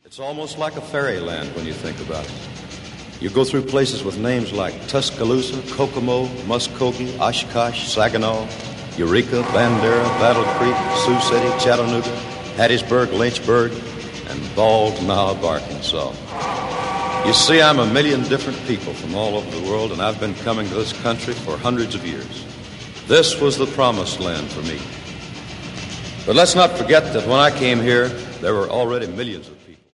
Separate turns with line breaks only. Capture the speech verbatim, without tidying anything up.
It's almost like a fairyland when you think about it. You go through places with names like Tuscaloosa, Kokomo, Muskogee, Oshkosh, Saginaw, Eureka, Bandera, Battle Creek, Sioux City, Chattanooga, Hattiesburg, Lynchburg, and Bald Knob, Arkansas. You see, I'm a million different people from all over the world, and I've been coming to this country for hundreds of years. This was the promised land for me. But let's not forget that when I came here, there were already millions of